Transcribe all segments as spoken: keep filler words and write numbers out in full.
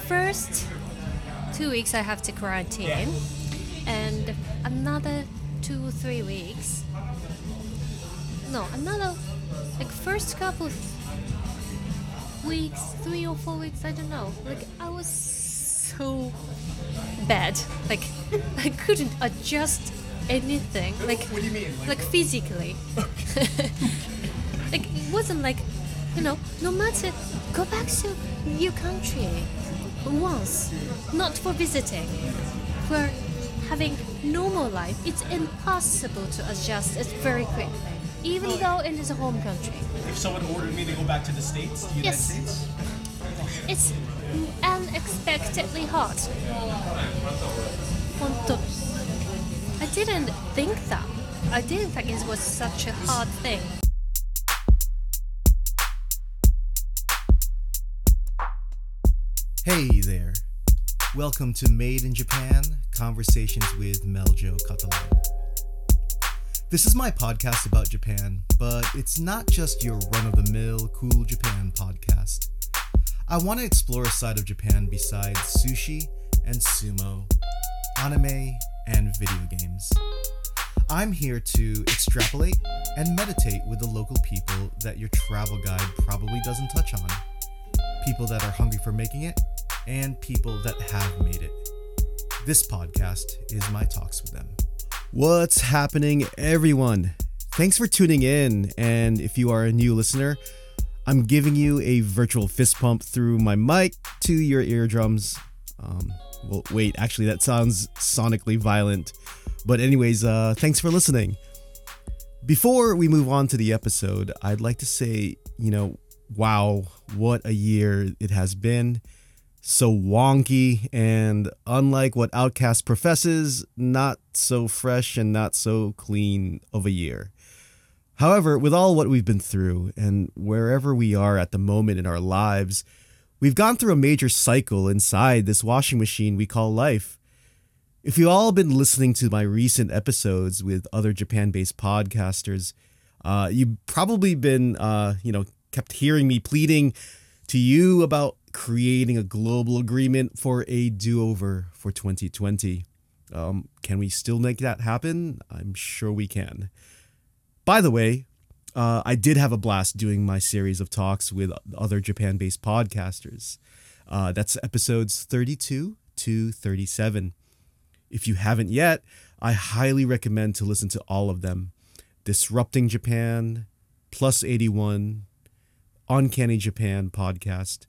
first two weeks I have to quarantine, and another two or three weeks. No, another like first couple of weeks, three or four weeks. I don't know. Like I was so bad. Like I couldn't adjust anything. Like what do you mean? Like, like physically. Like it wasn't like, you know, no matter go back to your country once, not for visiting, for having normal life. It's impossible to adjust it very quickly, even Well, though it is a home country. If someone ordered me to go back to the States, the United Yes. States, It's unexpectedly hot. Honto. I didn't think that. I didn't think it was such a hard thing. Hey there. Welcome to Made in Japan, Conversations with Meljo Catalan. This is my podcast about Japan, but it's not just your run-of-the-mill cool Japan podcast. I want to explore a side of Japan besides sushi and sumo, anime, and video games. I'm here to extrapolate and meditate with the local people that your travel guide probably doesn't touch on. People that are hungry for making it, and people that have made it. This podcast is my talks with them. What's happening, everyone? Thanks for tuning in, and if you are a new listener, I'm giving you a virtual fist pump through my mic to your eardrums. Um, well, wait, actually, that sounds sonically violent. But anyways, uh, thanks for listening. Before we move on to the episode, I'd like to say, you know, wow, what a year it has been. So wonky, and unlike what Outcast professes, not so fresh and not so clean of a year. However, with all what we've been through, and wherever we are at the moment in our lives, we've gone through a major cycle inside this washing machine we call life. If you've all been listening to my recent episodes with other Japan-based podcasters, uh, you've probably been, uh, you know, kept hearing me pleading to you about creating a global agreement for a do-over for twenty twenty. Um, can we still make that happen? I'm sure we can. By the way, uh, I did have a blast doing my series of talks with other Japan-based podcasters. Uh, that's episodes thirty-two to thirty-seven. If you haven't yet, I highly recommend to listen to all of them. Disrupting Japan, Plus eighty-one, Uncanny Japan podcast,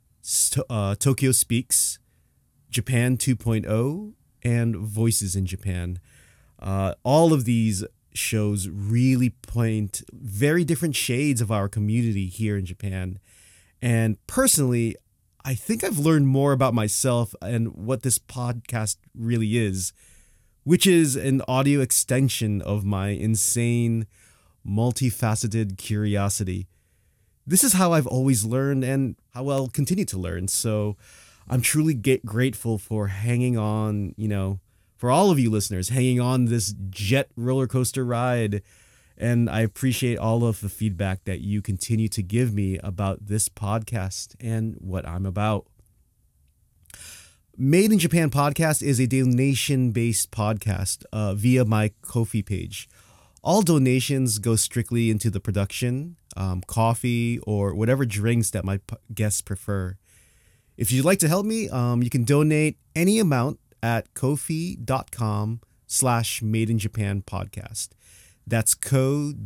uh, Tokyo Speaks, Japan two point oh, and Voices in Japan. Uh, all of these shows really point very different shades of our community here in Japan. And personally, I think I've learned more about myself and what this podcast really is, which is an audio extension of my insane, multifaceted curiosity. This is how I've always learned and how I'll continue to learn. So I'm truly get grateful for hanging on, you know, for all of you listeners, hanging on this jet roller coaster ride. And I appreciate all of the feedback that you continue to give me about this podcast and what I'm about. Made in Japan podcast is a donation-based podcast uh, via my Ko-fi page. All donations go strictly into the production, um, coffee, or whatever drinks that my p- guests prefer. If you'd like to help me, um, you can donate any amount at ko-fi.com slash Made in Japan podcast. That's ko-fi.com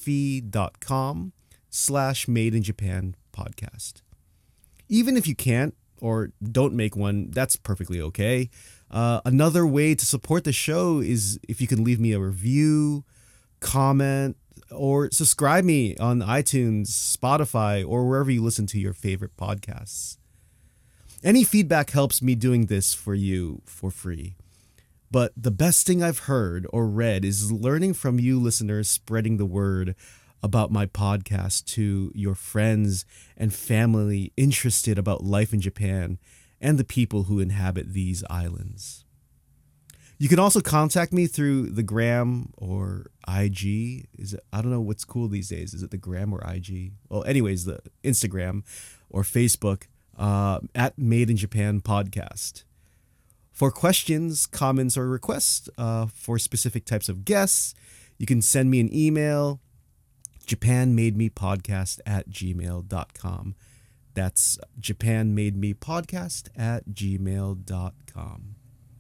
slash Made in Japan podcast. Even if you can't or don't make one, that's perfectly okay. Uh, another way to support the show is if you can leave me a review, comment, or subscribe me on iTunes, Spotify, or wherever you listen to your favorite podcasts. Any feedback helps me doing this for you for free. But the best thing I've heard or read is learning from you listeners spreading the word about my podcast to your friends and family interested about life in Japan and the people who inhabit these islands. You can also contact me through the Gram or I G. Is it, I don't know what's cool these days. Is it the Gram or I G? Well, anyways, the Instagram or Facebook. uh, at Made in Japan Podcast. For questions, comments, or requests uh, for specific types of guests, you can send me an email, japanmademepodcast at gmail dot com. That's japanmademepodcast at gmail dot com.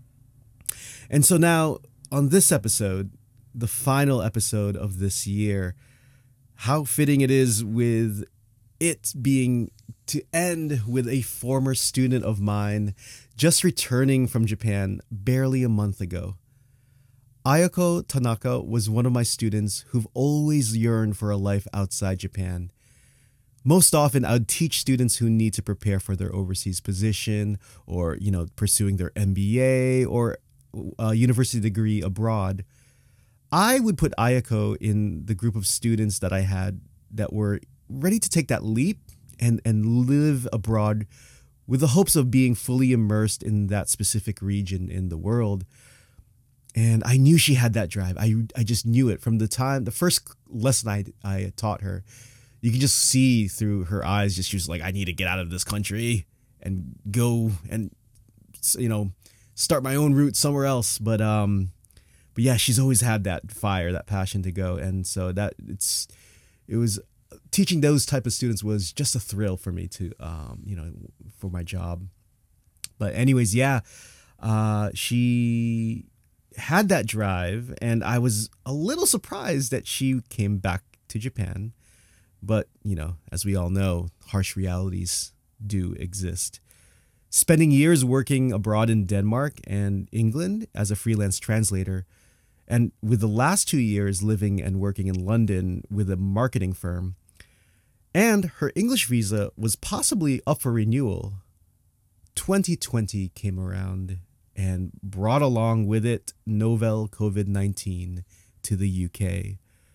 And so now, on this episode, the final episode of this year, how fitting it is with it being to end with a former student of mine just returning from Japan barely a month ago. Ayako Tanaka was one of my students who've always yearned for a life outside Japan. Most often, I would teach students who need to prepare for their overseas position or, you know, pursuing their M B A or a university degree abroad. I would put Ayako in the group of students that I had that were ready to take that leap and, and live abroad with the hopes of being fully immersed in that specific region in the world. And I knew she had that drive. I, I just knew it from the time, the first lesson I, I taught her. You can just see through her eyes, just she was like, I need to get out of this country and go and, you know, start my own route somewhere else. But, um, but yeah, she's always had that fire, that passion to go. And so that it's, it was, teaching those type of students was just a thrill for me to, um, you know, for my job. But anyways, yeah, uh, she had that drive and I was a little surprised that she came back to Japan. But, you know, as we all know, harsh realities do exist. Spending years working abroad in Denmark and England as a freelance translator, and with the last two years living and working in London with a marketing firm, and her English visa was possibly up for renewal, twenty twenty came around and brought along with it novel covid nineteen to the U K.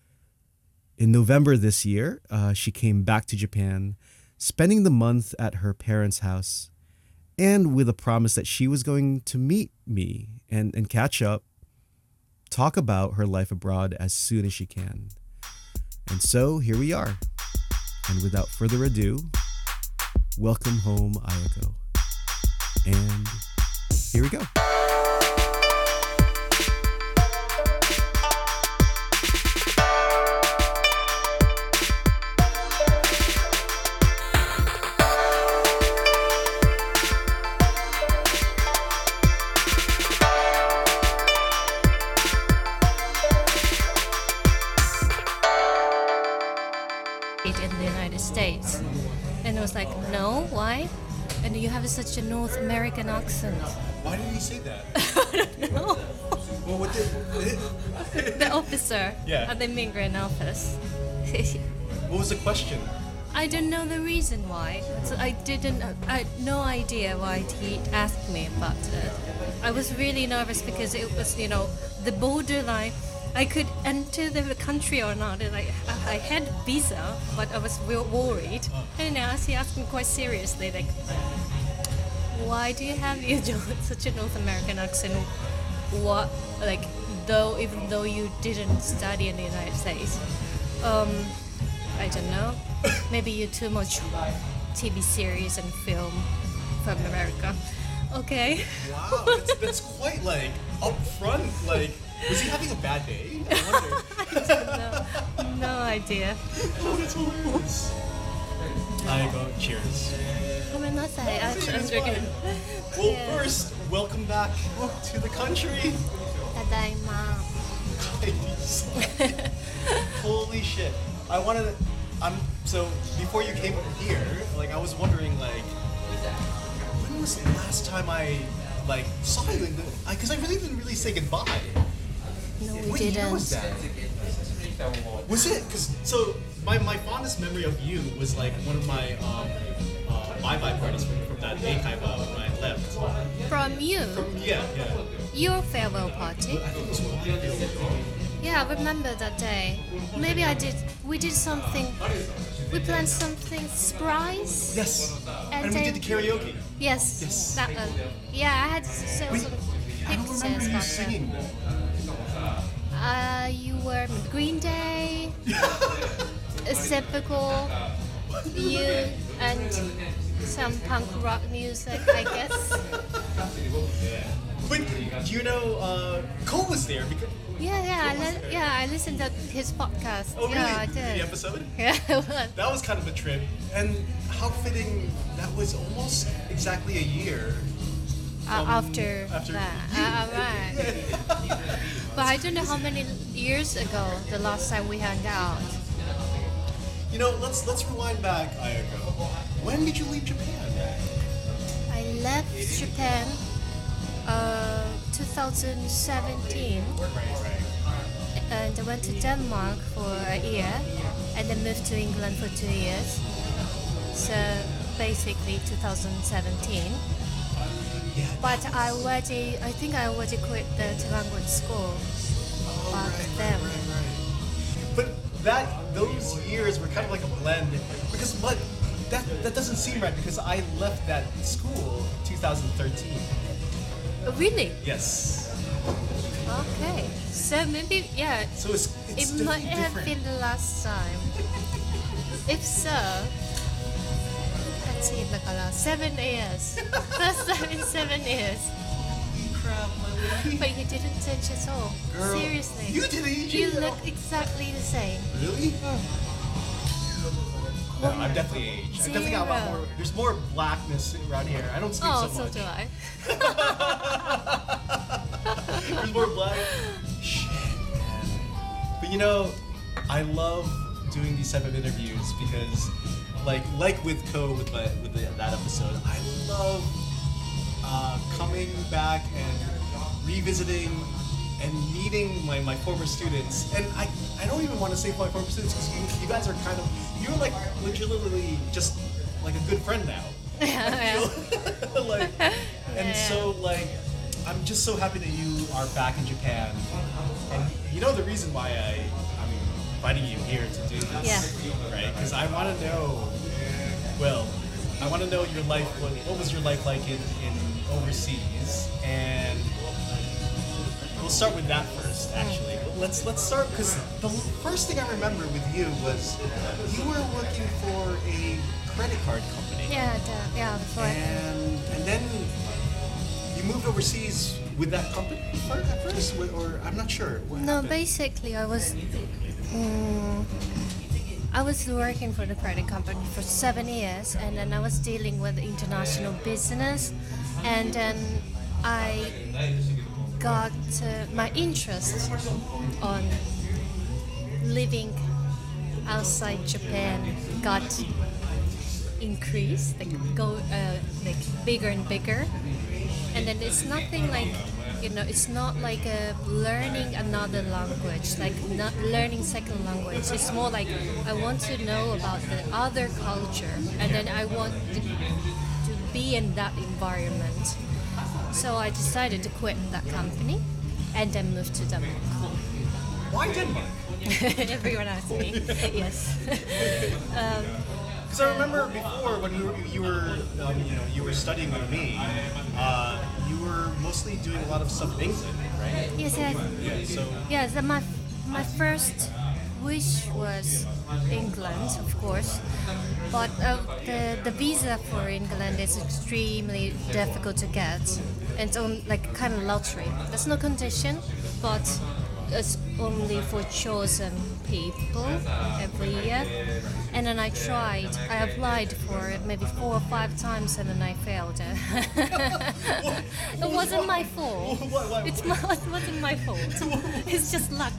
In November this year, uh, she came back to Japan, spending the month at her parents' house, and with a promise that she was going to meet me and, and catch up, talk about her life abroad as soon as she can. And so here we are. And without further ado, welcome home, Ayako. And here we go. In the United States, and I was like, no, why? And you have such a North American accent. Why did he say that? I don't know. Well, what did... The officer Yeah. at the immigrant office. What was the question? I don't know the reason why. So I didn't. I had no idea why he asked me about it. I was really nervous because it was, you know, the borderline. I could enter the country or not. And I, I had visa, but I was real worried. And now he asked me quite seriously, like, why do you have you do such a North American accent? What, like, though even though you didn't study in the United States, um, I don't know. Maybe you're too much T V series and film from America. Okay. Wow, that's, that's quite like upfront. Like, was he having a bad day? I wonder. I don't know. No idea. Oh, that's hilarious. I go. Cheers. Gomenasai, actually, I'm drinking. Well, Yeah. first, welcome back to the country. Tadaima. Holy shit! I wanted. To, I'm so before you came here, like I was wondering, like, when was the last time I like saw you? Because I, I really didn't really say goodbye. No, we What year didn't. was that? Was it? Because so my, my fondest memory of you was like one of my um, uh, bye-bye parties from, from that Eikaiba when I left. From you, Yeah, yeah. your farewell party. I think it was one. Yeah, I remember that day. Maybe I did. We did something. We planned something surprise. Yes. And And we then- did the karaoke. Yes. Yes. That one. Yeah, I had so Wait, some I don't pictures remember you about singing that. though. Uh, you were Green Day. A typical you and some punk rock music, I guess. But do you know uh, Cole was there because Yeah, yeah, I What was li- there? yeah. I listened to his podcast. oh really Yeah, I did. the episode? Yeah, it was. That was kind of a trip, and how fitting that was almost exactly a year Uh, um, after, after that. you- Uh, right. But I don't know how many years ago the last time we hung out. You know, let's let's rewind back, Ayako. When did you leave Japan? I left Japan uh, twenty seventeen Right, right. and I went to Denmark for a year and then moved to England for two years. So basically twenty seventeen. Yeah. But I already, I think I already quit the language school Oh, back right, then. right, right, right. But that those years were kind of like a blend because but that that doesn't seem right because I left that school twenty thirteen. Oh, really? Yes. Okay. So maybe, yeah, So it's it's it might definitely have different. been the last time. If so, let's see, like seven years. First time in seven years. Crap, my lady. But you didn't change at all. Girl, Seriously. you didn't You change at look all. exactly the same. Really? No, I'm definitely aged. I definitely got a lot Zero. more. There's more blackness around here. I don't sleep Oh, so so much. do I. There's more black. Shit, man. But you know, I love doing these type of interviews because, like, like with Co with my with the, that episode, I love uh, coming back and revisiting and meeting my, my former students. And I, I don't even want to say my former students because you, you guys are kind of you're like legitimately just like a good friend now. Yeah, feel like, and Yeah. so like, I'm just so happy that you are back in Japan, and you know the reason why I I'm inviting you here to do this, Yeah. right? Because I want to know, well, I want to know your life. What, what was your life like in, in overseas? And we'll start with that first, actually. But let's let's start because the first thing I remember with you was you were working for a credit card company. Yeah, the, yeah, before. And and then you moved overseas with that company fir- at first, Wh- or I'm not sure. What No, happened? basically, I was. Mm, I was working for the credit company for seven years, and then I was dealing with international business, and then I got uh, my interest on living outside Japan got increased, like go uh, like bigger and bigger, and then it's nothing like, you know, it's not like uh, learning another language, like not learning second language. It's more like I want to know about the other culture, and then I want to, to be in that environment. So I decided to quit that company and then move to Denmark. Why Denmark? Everyone asks me. Yes. um, Because I remember before when you were, you were um, you know you were studying with me, uh, you were mostly doing a lot of stuff in England, right? yes, yes. Yeah. So Yes, and my my first wish was England, of course, but uh, the the visa for England is extremely difficult to get. And it's on like kind of lottery. There's no condition, but it's only for chosen people every year. And then I tried. I applied for it maybe four or five times, and then I failed it. It wasn't my fault. Why- why- It's my, it wasn't my fault. It's just luck.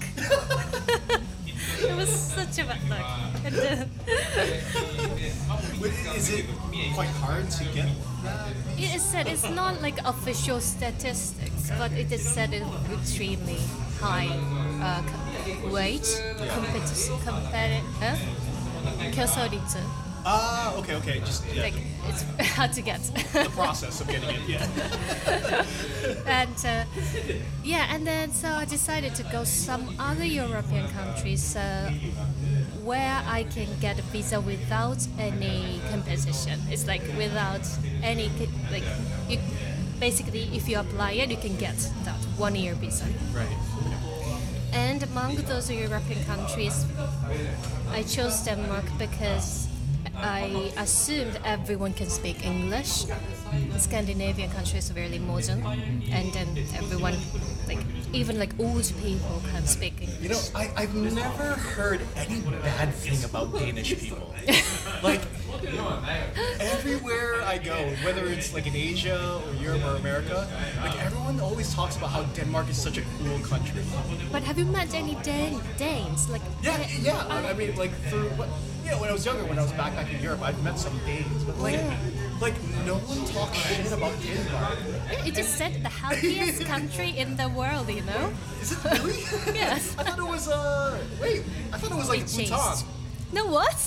It was such a bad luck. And, uh, Wait, is it quite hard to get that? it is said it's not like official statistics, but it is said it's extremely high uh, com- wage competition. Competi- uh? 교섭率. Ah, okay, okay, just yeah, Like it's hard to get. the process of getting it, yeah. and uh, yeah, and then so I decided to go some other European countries uh, where I can get a visa without any competition. It's like without any co- like you basically if you apply it, you can get that one year visa. Right. And among those European countries, I chose Denmark because I assumed everyone can speak English. Scandinavian countries are very modern, and then everyone, like even like old people, can speak English. You know, I, I've never heard any bad thing about Danish people. Like, everywhere I go, whether it's like in Asia or Europe or America, like everyone always talks about how Denmark is such a cool country. But have you met any Dan- Danes? Like Yeah, I- yeah. I- I mean, like through what? You know, when I was younger, when I was back in Europe, I've met some Danes, but like, Yeah. like no one talks shit about Denmark. It just said the happiest country in the world, you know? Is it really? Yes. I thought it was uh. Wait, I thought it was like It Bhutan. changed. No, what?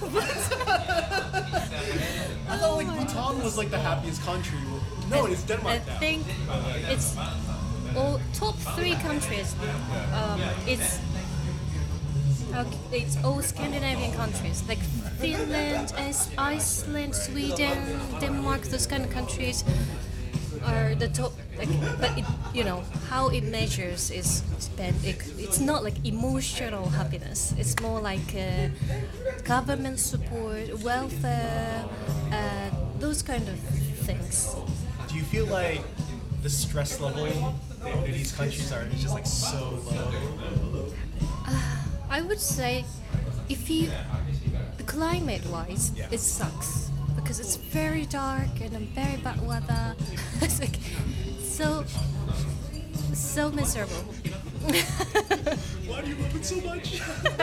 I thought like Bhutan was like the happiest country. No, it's Denmark I now. think it's all top three countries. Um, it's uh, it's all Scandinavian countries like Finland, Is- Iceland, Sweden, Denmark. Those kind of countries are the top. Like, but it, you know how it measures is spent. It, it's not like emotional happiness. It's more like uh, government support, welfare, uh, those kind of things. Do you feel like the stress level in these countries are just like so low? I would say, if you, the climate-wise, Yeah. it sucks because it's very dark and very bad weather. It's like so, so miserable. Why do you love it so much?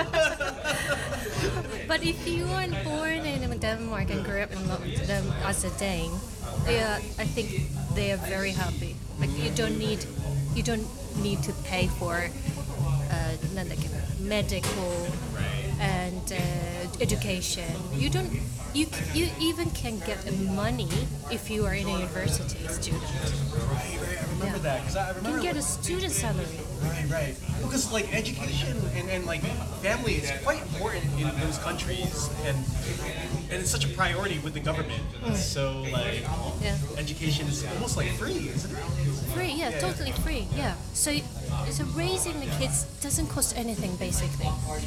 But if you are born in Denmark and grew up in Lo- them as a Dane, yeah, I think they are very happy. Like you don't need, you don't need to pay for, uh, like medical and uh, education. You don't. You you even can get money if you are in a university student. Right, right. I remember Yeah. that because I You remember. can get a student salary. Right, right. Because like education and, and like family is quite important in those countries, and and it's such a priority with the government. So like, Yeah. education is almost like free, isn't it? Free, yeah, totally free, yeah. So, so raising the kids doesn't cost anything, basically.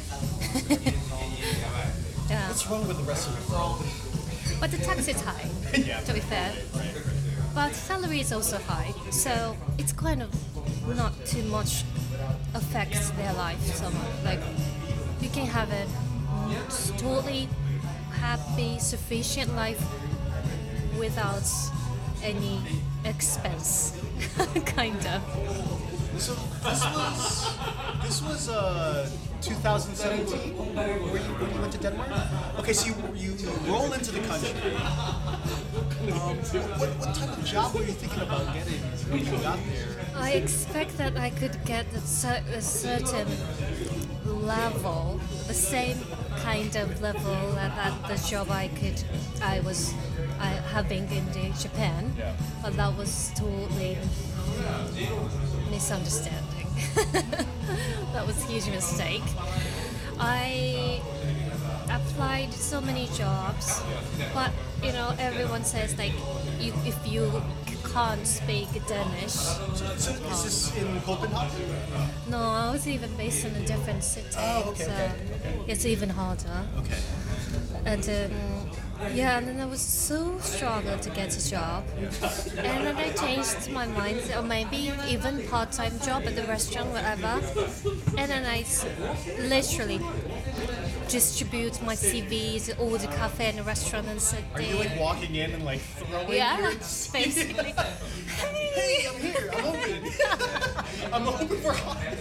Yeah, What's wrong with the rest of the world? but the tax is high, Yeah. to be fair. But salary is also high, so it's kind of not too much affects their life so much. Like, you can have a totally happy, sufficient life without any expense, kind of. So this was this was uh twenty seventeen where you, when you went to Denmark. Okay, so you you roll into the country. Um, what what type of job were you thinking about getting when you got there? I expect that I could get a, cer- a certain level, the same kind of level that, that the job I could, I was I, having in the Japan, but that was totally misunderstanding. That was a huge mistake. I applied so many jobs, but you know everyone says like you, if you can't speak Danish. So is this in Copenhagen? No, I was even based in a different city, Oh, okay, so okay, it's even harder. Okay. And um, yeah, and then I was so struggled to get a job, and then I changed my mind, or maybe even part-time job at the restaurant, whatever. And then I s- literally distribute my C Vs at all the cafe and the restaurant and sit Are there. you like walking in and like throwing Yeah, your basically. Hey, I'm here. I'm open. I'm open for hire.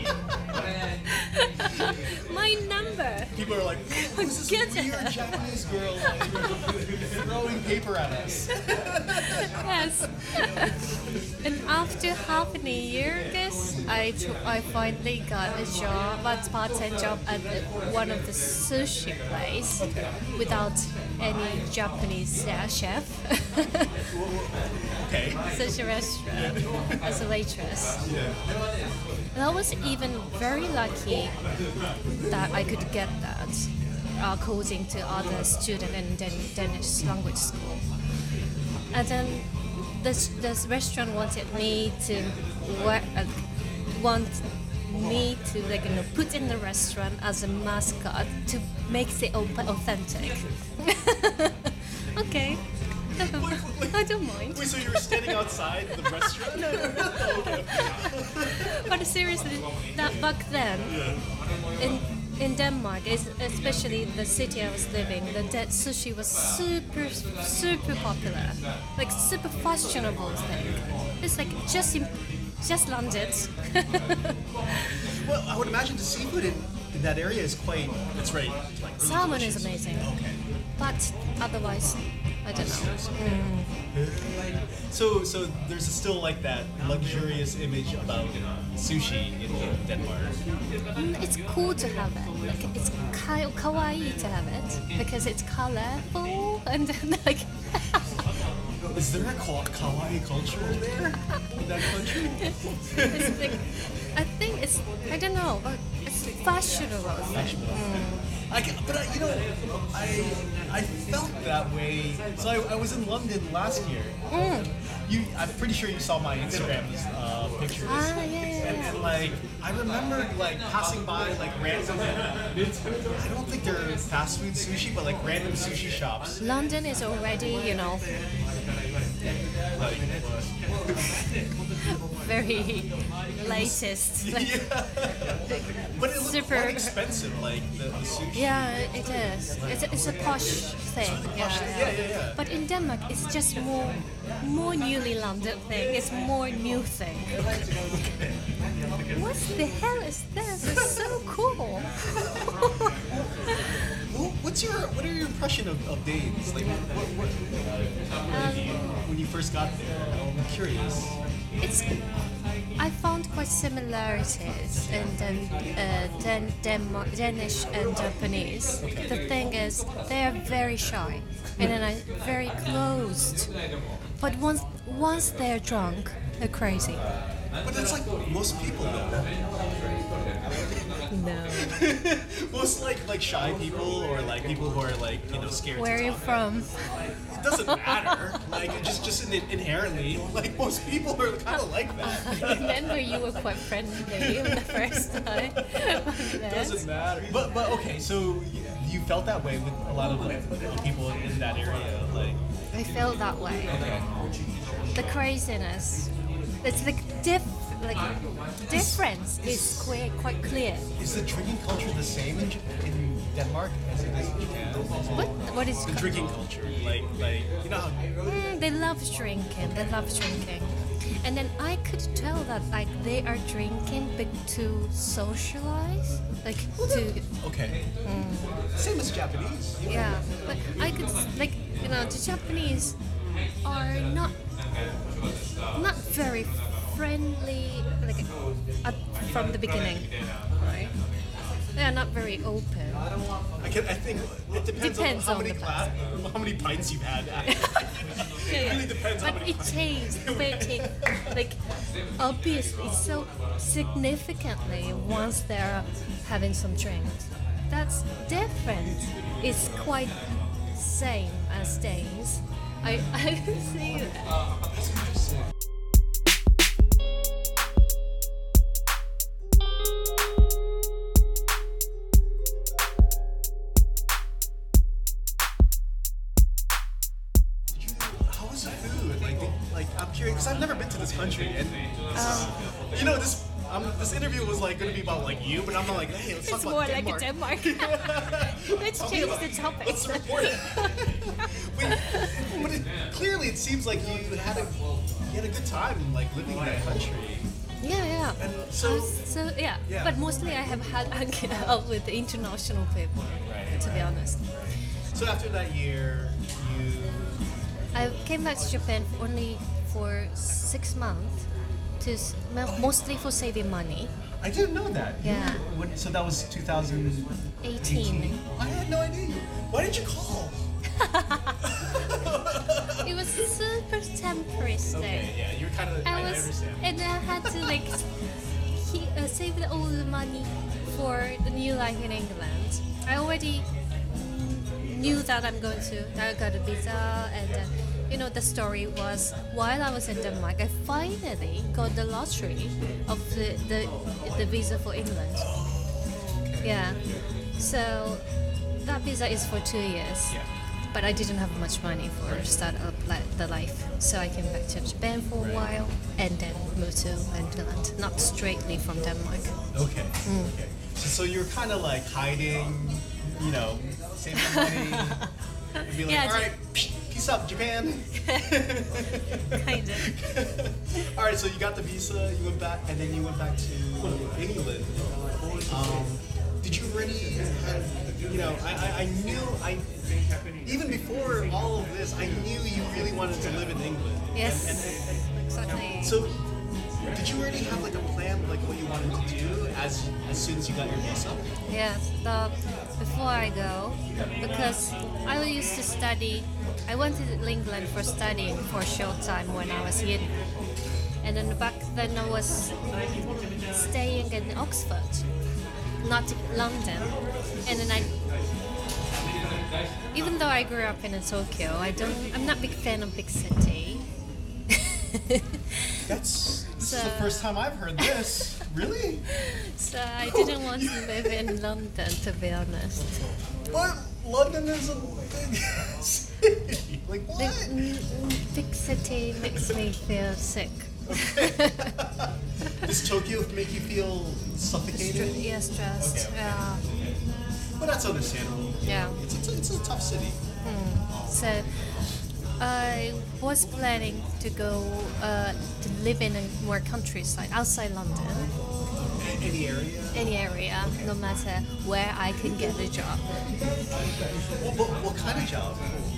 My number. People are like, who's this Get weird it. Japanese girl like, throwing paper at us? Yes. And after half a year, I guess, I, tr- I finally got a job, a part-time job at the- one of the sushi place without any Japanese uh, chef. Okay. Sushi restaurant as a waitress. And I was even very lucky that I could get that uh, according to other student in Dan- Danish language school. And then this this restaurant wanted me to work, uh, want me to like you know put in the restaurant as a mascot to make it au- authentic. Okay. I don't mind. Wait, so you were standing outside the restaurant? No, no, no. But seriously, that back then, in in Denmark, is especially the city I was living, the de- sushi was super, super popular, like super fashionable thing. It's like just in, just landed. Well, I would imagine the seafood in, in that area is quite. It's right. Like, really Salmon delicious. is amazing, Okay. but otherwise, I don't know. So, so there's still like that luxurious image about sushi in Denmark. Mm, It's cool to have it. Like it's ka- kawaii to have it because it's colorful and then like. Is there a ka- kawaii culture there in that country? It's like, I think it's, I don't know, but it's fashionable. Fashionable. I can, but I, you know, I I felt that way. So I, I was in London last year. You, I'm pretty sure you saw my Instagram uh, pictures. Ah, yeah, yeah, And, yeah. and like, I remember like passing by like random. I don't think they're fast food sushi, but like random sushi shops. London is already, you know, Like, very latest. Like, yeah. But it looked Super- quite expensive, like the, the sushi. yeah, it is. It's a, it's a posh thing. Yeah, posh thing. Yeah, yeah, yeah. But in Denmark, it's just more, more newly landed thing. It's more new thing. What the hell is this? It's so cool. Well, what's your what are your impression of, of Danes? Like, what, what, Um, when you first got there? I'm curious. It's I found quite similarities in Den, uh, Den, Denmark, Danish and Japanese. The thing is, they are very shy and then I very closed. But once once they're drunk, they're crazy. But that's like most people though. No. Most like like shy people or like people who are like you know scared. Where are to you talk. from? It doesn't matter. Like just just in, inherently, like most people are kind of like that. Remember, you were quite friendly the first time. It doesn't matter. But but okay, so you, you felt that way with a lot of like, people in that area, like. I felt that way. The craziness. It's like diff, like difference is quite quite clear. Is the drinking culture the same in, J- in Denmark as it is in Japan? What what is The drinking culture, like like you know how Mm, they love drinking. They love drinking, and then I could tell that like they are drinking, but to socialize, like to okay, same as Japanese. yeah. But I could like you know the Japanese are not not very friendly like at, from the beginning, right? They are not very open. I can I think it depends, Depends on how on many the class, how many pints you've had. It really depends how But many it pints. changed pretty, like, obviously, so significantly once they're having some drinks. That's different. It's quite same as Danes. I I see that. How was the food? Like, did- like I'm curious because I've never been to this country, and this is, you know this. Um, this interview was like going to be about like you, but I'm not like, hey, let's It's talk more about like Denmark. a Denmark. Let's Tell me change about- the topic. Let's report it. Wait, but it, clearly, it seems like you had a you had a good time like living in that country. Yeah, yeah. And so- Uh, so yeah. Yeah. But mostly I have had hanging out with the international people, Right, to be honest. So after that year, you I came back to Japan only for six months, to s- mo- mostly for saving money. I didn't know that. You Yeah. were- when- so that was two thousand eighteen. I had no idea. Why didn't you call? It was a super temporary stay. Okay, yeah, you're kind of. I, I I was, understand. and I had to like he, uh, save all the money for the new life in England. I already knew that I'm going to. I got a visa, and uh, you know, the story was while I was in Denmark, I finally got the lottery of the the, the visa for England. Yeah. So that visa is for two years. Yeah. But I didn't have much money for start up like the life, so I came back to Japan for a while and then moved to England, not straightly from Denmark. Okay. Okay. So, so you're kind of like hiding, you know, saving money, and be like, Yeah, all right, peace out, Japan. Kind of. All right, so you got the visa, you went back, and then you went back to England. Um, did you already have, you know, I, I, I knew, I even before all of this, I knew you really wanted to live in England. Yes. And, and, Exactly. and so, did you already have like a plan, like what you wanted to do as as soon as you got your visa? Yes, the, before I go, because I used to study, I went to England for studying for a short time when I was young. And then back then I was staying in Oxford, not London. And then I, even though I grew up in Tokyo, I don't, I'm not a big fan of big city. That's this is the So- first time I've heard this. Really? So I didn't want to live in London, to be honest. But London is a big city. Like The what? mm, mm, big city makes me feel sick. Does Tokyo make you feel suffocated? Stre- yeah, stressed. Okay, okay. Yeah, But that's understandable. yeah. It's a, it's a tough city. So I was planning to go uh, to live in a more countryside outside London, A- Any area? any area, no matter where I can get a job. What, what, what kind of job?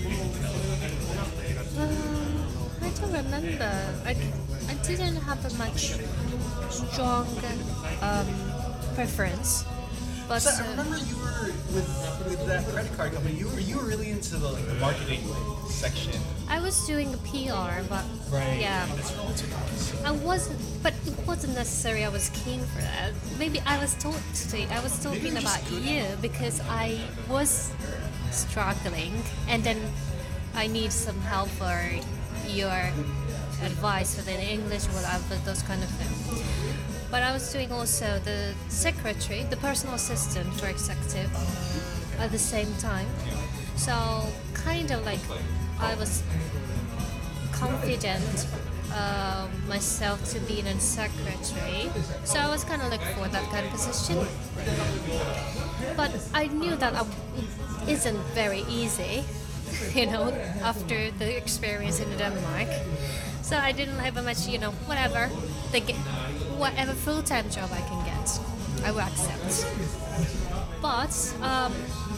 Um, I don't remember. I, I didn't have a much strong um, preference, but So I uh, remember you were with with that credit card company. You were you were really into the like the marketing section. I was doing P R, but yeah, That's that's what I was. I wasn't. But it wasn't necessary. I was keen for that. Maybe I was told to. I was talking you're just about good you because I was struggling, and then I need some help for your advice for the English, whatever those kind of things. But I was doing also the secretary, the personal assistant for executive at the same time. So kind of like I was confident uh, myself to be a secretary. So I was kind of looking for that kind of position. But I knew that I, it isn't very easy, you know, after the experience in Denmark. So I didn't have a much, you know, whatever, they get, whatever full-time job I can get, I will accept. But um,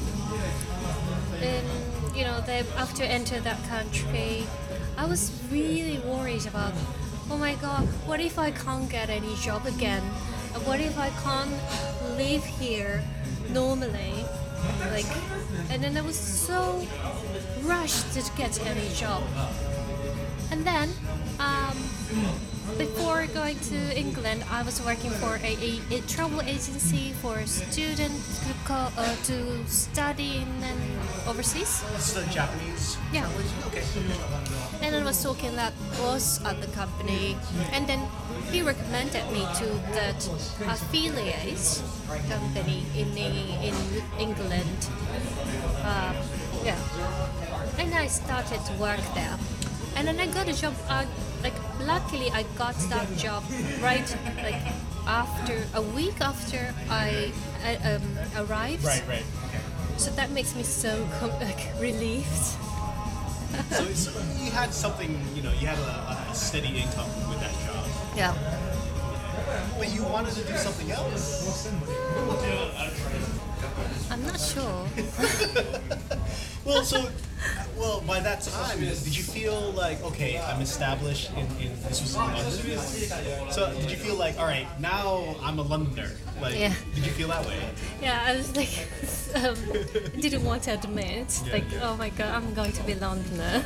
in, you know, they, after enter that country, I was really worried about, oh my God, what if I can't get any job again? What if I can't live here normally? Like, and then I was so rushed to get any job. And then, um, before going to England, I was working for a, a, a travel agency for students to, co- uh, to study in um, overseas. It's the Japanese. Yeah. Okay. And I was talking that boss at the company, and then he recommended me to that affiliate company in in England. Uh, yeah, and I started to work there, and then I got a job. Uh, like luckily, I got that job right like after a week after I, I um, arrived. Right, right. Okay. So that makes me so like relieved. So, so you had something, you know, you had a, a steady income with that job, Yeah. but you wanted to do something else. I'm not sure. Well, so, well, by that time, did you feel like, okay, I'm established in, in this was in London? So, did you feel like, all right, now I'm a Londoner? Like, Yeah. did you feel that way? Yeah, I was like, um, didn't want to admit, Yeah, like, yeah. oh my god, I'm going to be Londoner.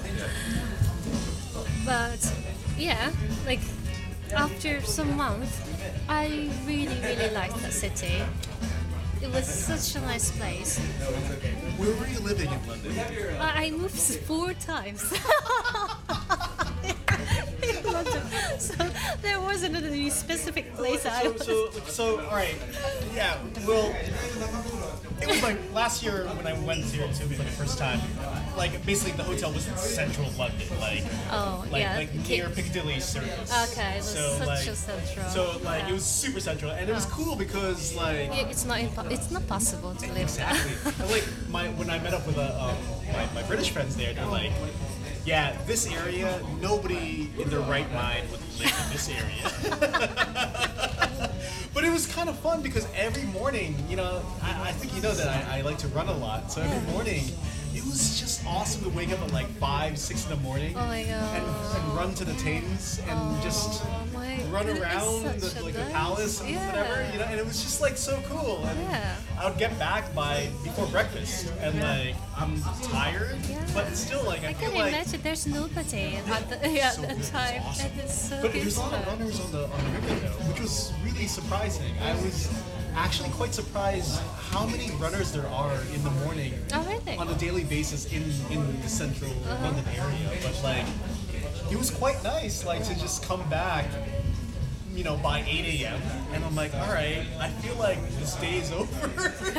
But yeah, like after some months, I really, really liked that city. It was such a nice place. Where were you living in London? I I moved four times. In London. So there wasn't any specific place I So, was. so, so, all right, yeah. Well, it was like last year when I went here too for the first time. Like basically, the hotel was in central London, like Oh, like yeah. like near Piccadilly Circus. Okay, it was so such like a central. so like Yeah. it was super central, and it was cool because like. Yeah, it's not impo- it's not possible to live there. Exactly. And, like my when I met up with uh, um, my, my British friends there, they're like, yeah, this area, nobody in their right mind would live in this area. But it was kind of fun because every morning, you know, I, I think you know that I, I like to run a lot, so every morning. It was just awesome to wake up at like five, six in the morning Oh my god. and, and run to the Thames and just Oh my run goodness, around such the, a like the nice- palace and yeah. whatever, you know, and it was just like so cool. And Yeah. I would get back by before breakfast, and like I'm tired, Yeah. but still like I, I feel can like. imagine there's nobody at the, yeah, So at good, the time. it's awesome. And it's so But there's a lot of peaceful. runners on the on the river though, which was really surprising. I was actually quite surprised how many runners there are in the morning Oh, really? on a daily basis in in the central London area. But like, it was quite nice, like to just come back, you know, by eight a.m. and I'm like, all right, I feel like this day is over.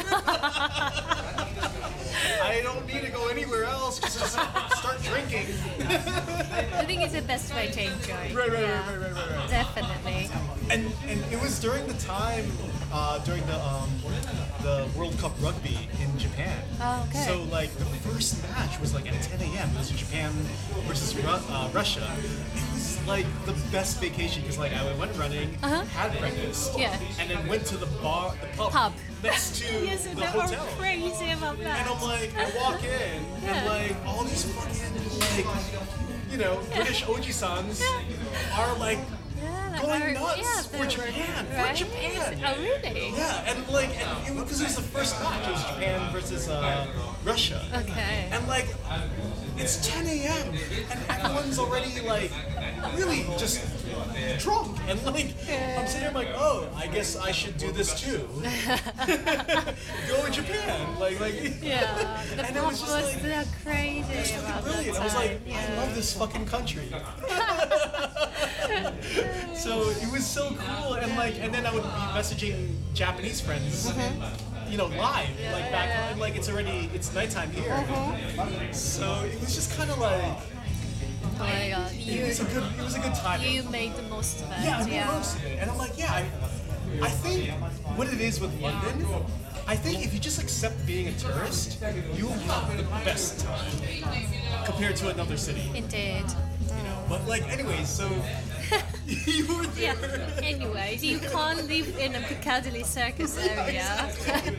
I don't need to go anywhere else. Just start drinking. I think it's the best way to enjoy. Right, right, yeah. right, right, right, right. Definitely. And and it was during the time uh, during the um, the World Cup rugby in Japan. Oh, okay. So like the first match was like at ten a.m. It was Japan versus Ru- uh, Russia. It was like the best vacation because like I went running, Uh-huh. had breakfast, Yeah. and then went to the bar, the pub, Pub. next to Yes, the they hotel. were crazy about that. And I'm like, I walk in, Yeah. and like all these fucking like, you know, British Oji-sans are like yeah, like going our- nuts yeah, for they were- Japan, for right? Japan. Oh, really? Yeah, and like, and it, because it was the first match, it was Japan versus uh, Russia. Okay. And like, it's ten a.m. and everyone's already like really just drunk, and like I'm sitting there like, oh, I guess I should do this too. Go in Japan, like like. Yeah, the And it pub was was, just like- so crazy about Brilliant. that I was time. like, yeah. I love this fucking country. So it was so cool, and like, and then I would be messaging Japanese friends, you know, live, like back, yeah. and like it's already it's nighttime here. So it was just kind of like Oh my god, it you was a good it was a good time. you made the most of it. Yeah, I made yeah. most of it, and I'm like, yeah, I, I think what it is with London, I think if you just accept being a tourist, you'll have the best time compared to another city. Indeed. But like, anyways, so you were Yeah. there. Anyways, you can't live in a Piccadilly Circus area.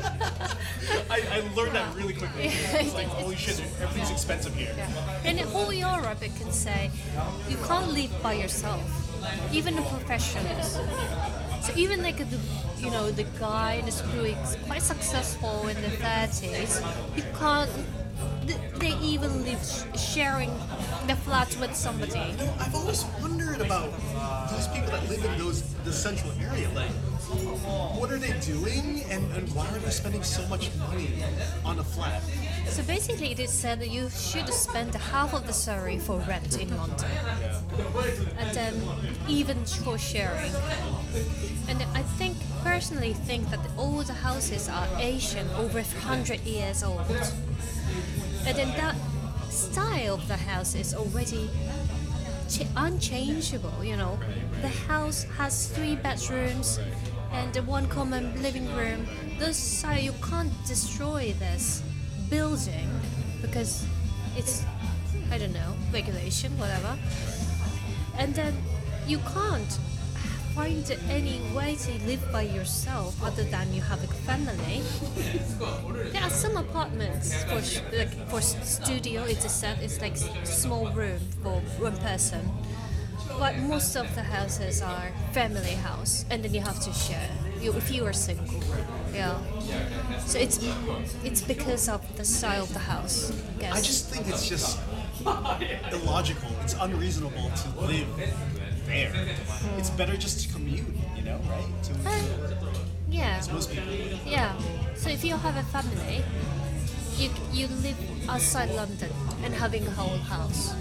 I, I learned that really quickly. It's like, holy shit, everything's expensive here. In whole Europe, I can say, you can't live by yourself, even the professionals. So even like the, you know, the guy that's doing quite successful in the thirties, you can't. th- They even live sh- sharing the flat with somebody. No, I've always wondered about those people that live in those the central area. Like, what are they doing, and, and why are they spending so much money on a flat? So basically, it is said that you should spend half of the salary for rent in London, and then even for sharing. And I think personally think that all the houses are Asian, over one hundred years old, and then that style of the house is already ch- unchangeable. You know, the house has three bedrooms and one common living room. This side you can't destroy this building because it's, I don't know, regulation, whatever. And then you can't find any way to live by yourself other than you have a family. There are some apartments for sh- like for s- studio. It's a set. It's like s- small room for one person. But most of the houses are family house, and then you have to share. You, if you are single, yeah. So it's it's because of the style of the house. I guess. I just think it's just illogical. It's unreasonable to live there. It's better just to commute, you know, right? To, Uh, Yeah. As most people. Yeah. So if you have a family, you you live outside London and having a whole house.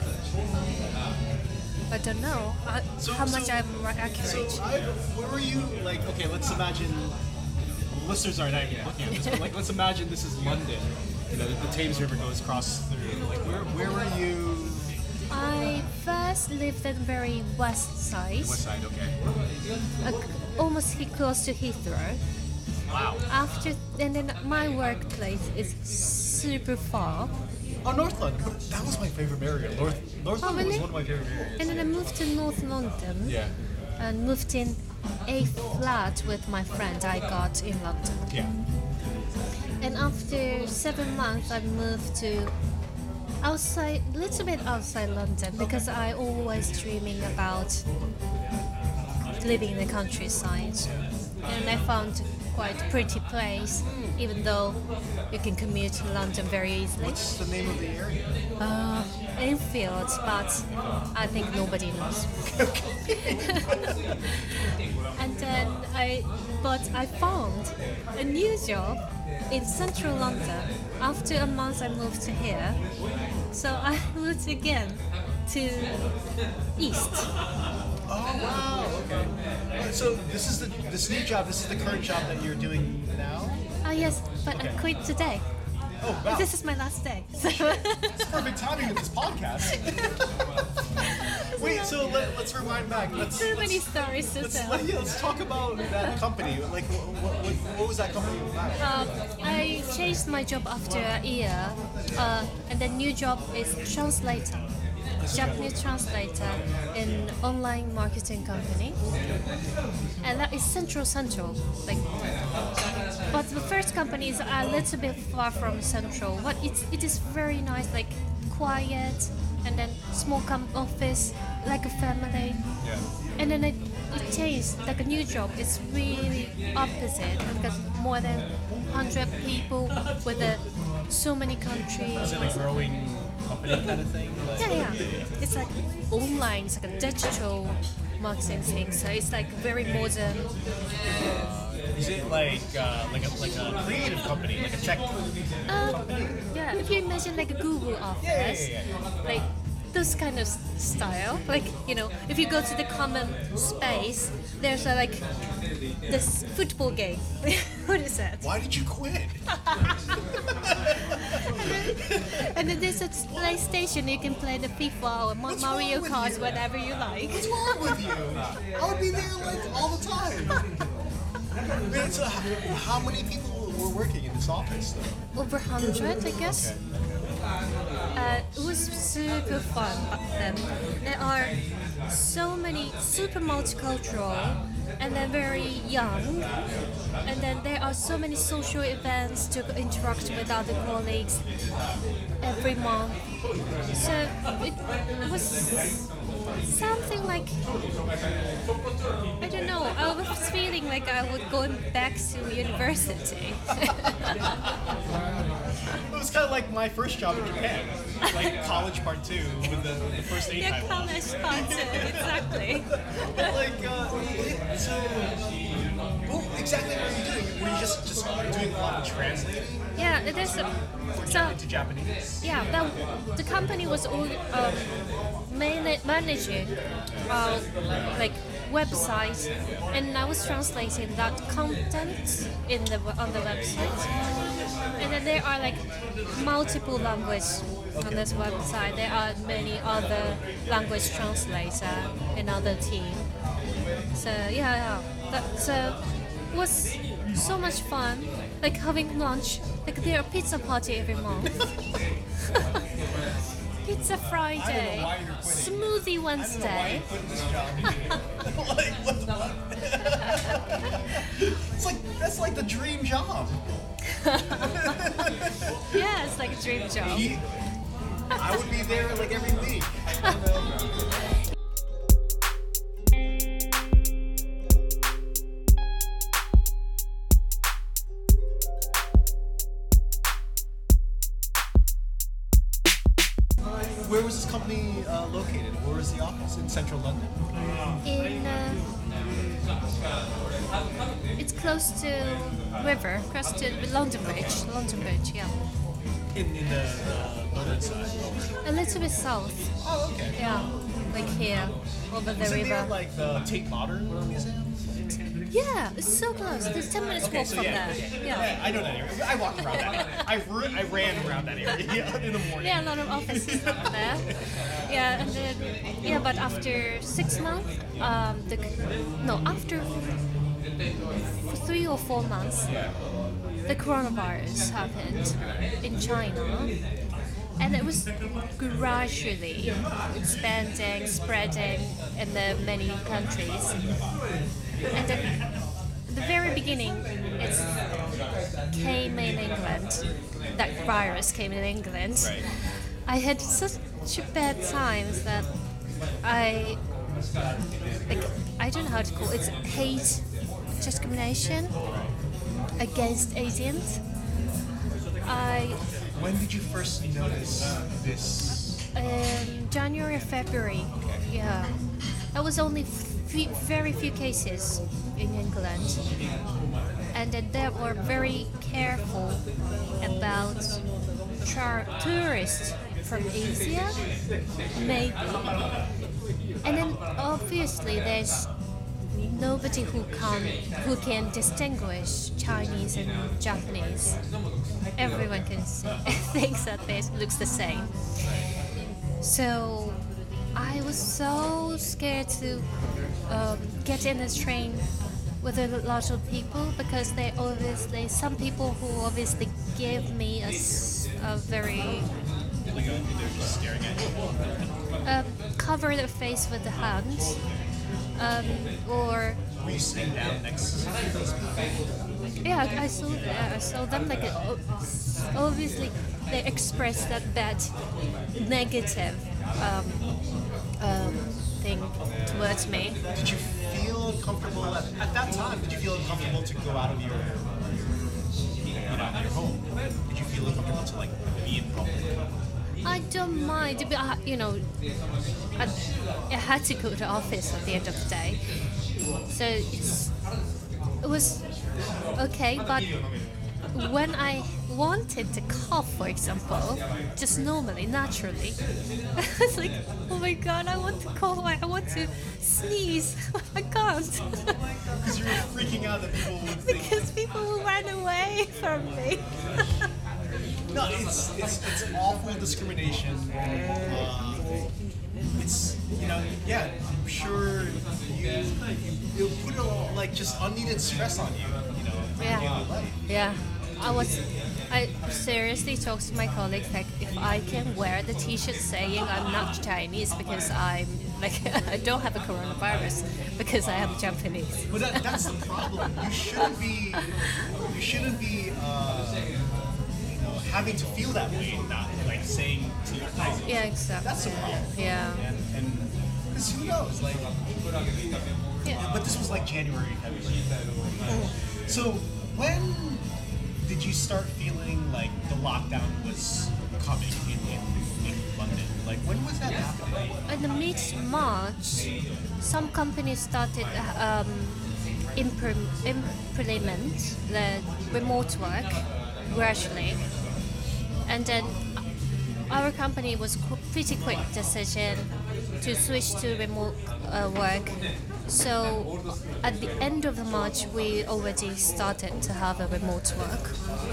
I don't know uh, So- how much so- I'm ri- So, accurate. I, where were you? Like, okay, let's imagine. Listeners aren't actually looking at this, but like, let's imagine this is London. You know, the, the Thames River goes across through. Like, where, where were you? I first lived in very west side, West Side. Okay. uh, almost he- close to Heathrow. Wow. After and then my workplace is super far, Oh, North London. But that was my favorite area. North North Oh, London was really? one of my favorite areas. and then I moved to North London. Yeah. And moved in a flat with my friend I got in London. Yeah. And after seven months, I moved to outside, a little bit outside London because I always dreaming about living in the countryside. And I found quite pretty place, even though you can commute to London very easily. What's the name of the area? Uh, Enfield, but I think nobody knows. And then I, but I found a new job in central London. After a month, I moved to here, so I moved again to east. Oh wow. Okay. So this is the this new job. This is the current job that you're doing now. Ah yes, but Okay. I quit today. Oh wow. This is my last day. So It's perfect timing with this podcast. Wait, so let, let's rewind back. Let's, too many let's, stories to let's, tell. let, yeah, let's talk about that company. Like, what, what, what was that company about? Um, I changed my job after a year, uh, and the new job is translator, Japanese translator in online marketing company, and that is central central. Like, but the first company is a little bit far from central. But it's it is very nice, like quiet, and then small com- office, like a family. Yeah. And then it, it changed, like a new job. It's really opposite. I've got more than one hundred people with a, so many countries. Is it a growing company kind of thing? Like, Yeah, yeah. It's like online, it's like a digital marketing thing. So it's like very modern. Is it like uh, like a like a creative company, like a tech? Uh, yeah, if you imagine like a Google office, Yeah, yeah, yeah, like those kind of s- style. Like, you know, if you go to the common space, there's a, like this football game. What is that? Why did you quit? And then there's a PlayStation. You can play the FIFA or Ma- What's Mario wrong with Kart, you? whatever you like. What's wrong with you? I would be there like all the time. Man, so how, how many people were working in this office though? Over one hundred, I guess. Uh, it was super fun back then. There are so many super multicultural and then very young. And then there are so many social events to interact with other colleagues every month. So it was something like, I don't know, I was feeling like I was going back to university. It was kind of like my first job in Japan, like college part two with the, the first eight Yeah, I watched. college content, exactly. But like, uh, so, well, exactly what were you doing? Were you just just doing a lot of translating Yeah, it is. So into Japanese? yeah, the, the company was all um, man- managing uh, like website, and I was translating that content in the on the website. And then there are like multiple languages on this website. There are many other language translator in other team. So yeah, yeah. That so was so much fun. Like having lunch. Like there are pizza party every month. Pizza Friday, why you're quitting. Smoothie Wednesday. Quit this job. Like, what the fuck? It's like, that's like the dream job. Yeah, it's like a dream job. He, I would be there like every week. You know? Where was this company uh, located? Where was the office? In central London? In uh, It's close to river, close to London Bridge. London Bridge, yeah. In, in the, the northern side. A little bit south. Oh, okay. Yeah, like here, over the Is it river. near like the Tate Modern Museum? Yeah, it's so close. There's ten minutes Okay, walk so from yeah, there. yeah, Yeah. yeah, I know that area. I walked around that area. I, ru- I ran around that area in the morning. Yeah, a lot of offices over there. Yeah, and then yeah, but after six months, um, the no, after three or four months, the coronavirus happened in China, and it was gradually expanding, spreading in the many countries. And then the very beginning, it came in England. That virus came in England. Right. I had such bad times that I, like, I don't know how to call it. It's hate discrimination against Asians. I When did you first notice this? um, January or February. Yeah, there was only few, very few cases in England, and then they were very careful about char- tourists from Asia, maybe. And then obviously there's nobody who can who can distinguish Chinese and Japanese. Everyone can see, thinks that this looks the same. So I was so scared to um, get in this train with a lot of people because they obviously some people who obviously give me a, s- a very Like uh, they're just staring at you. um, cover their face with the hands, um, or Were you sitting down next to these people? yeah, I, I saw that. I saw them like uh, obviously they express that bad, negative um, um, thing towards me. Did you feel comfortable at, at that time? Did you feel uncomfortable to go out of your, you know, your home? Did you feel uncomfortable to like be in public? I don't mind, but I, you know, I, I had to go to the office at the end of the day, so it's it was okay. But when I wanted to cough, for example, just normally, naturally, I was like, oh my god, I want to cough, I want to sneeze, I can't. Because you were freaking out that people would think. Because people will run away from me. No, it's it's it's awful discrimination. Uh, it's you know yeah, I'm sure you you put a lot, like just unneeded stress on you. You know, in Yeah. daily life. Yeah, I was. I seriously talked to my colleagues like if I can wear the T-shirt saying I'm not Chinese because I'm like I don't have a coronavirus because I am Japanese. But that, that's the problem. You shouldn't be you shouldn't be uh, you know having to feel that way and not like saying to your face. Yeah, exactly. That's the problem. Yeah. And and because who knows like. Yeah. But this was like January, February. So when did you start feeling like the lockdown was coming in, in, in London? Like when was that happening? In the mid March, some companies started um, implement, implement the remote work gradually, and then our company was qu- pretty quick decision to switch to remote uh, work. So at the end of the March, we already started to have a remote work.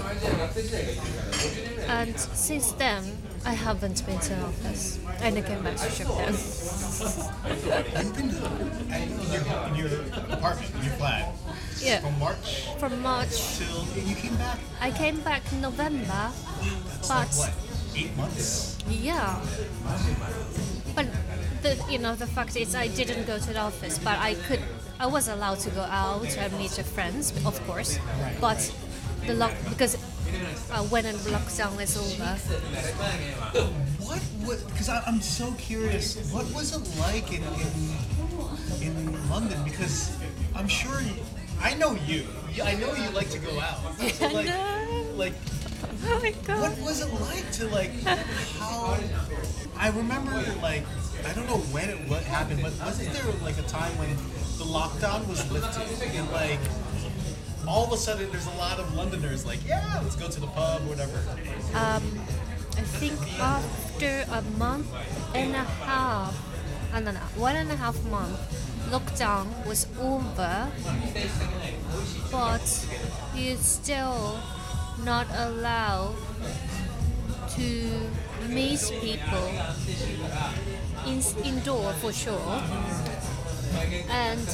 And since then, I haven't been to the office. And I came back to Japan. You've been in your, in your apartment, in your flat, Yeah. from March From March, till and you came back. I came back in November, That's but like what, eight months? yeah. But the you know the fact is I didn't go to the office, but I could I was allowed to go out and meet your friends, of course. But the lock because uh, when the lockdown is over, What? What? Because I'm so curious. What was it like in in, in London? Because I'm sure you, I know you. You- I know you like to go out. So like, No. like Oh my god. What was it like to like how? I remember like I don't know when it what happened, but wasn't there like a time when the lockdown was lifted and like all of a sudden there's a lot of Londoners like yeah let's go to the pub or whatever. Um, I think after a month and a half, I don't know, one and a half month, lockdown was over, but you're still not allowed to meet people in, indoor for sure, and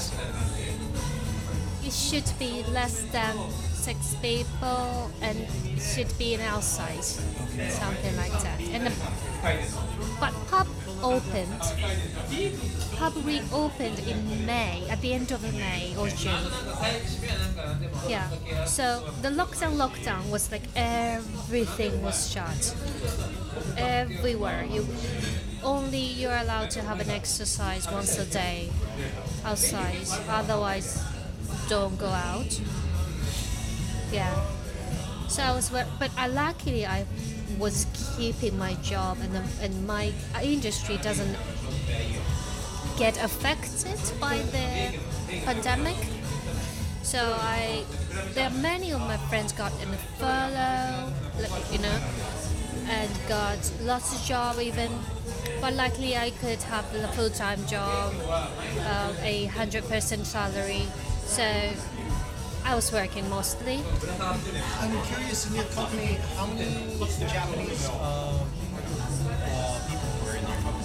it should be less than six people, and it should be an outside, something like that. And the, but pub opened, pub reopened in May, at the end of May or June. Yeah. So the lockdown, lockdown was like everything was shut, everywhere. You only you're allowed to have an exercise once a day outside. Otherwise, don't go out. Yeah. So I was, but I luckily I was keeping my job, and the, and my industry doesn't get affected by the pandemic. So I, there are many of my friends got in a furlough, like, you know, and got lots of job even. But luckily I could have a full-time job, uh, a hundred percent salary. So I was working mostly. I'm curious, in your company, how many Japanese uh, uh, people were in your company?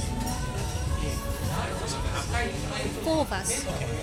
Four of us.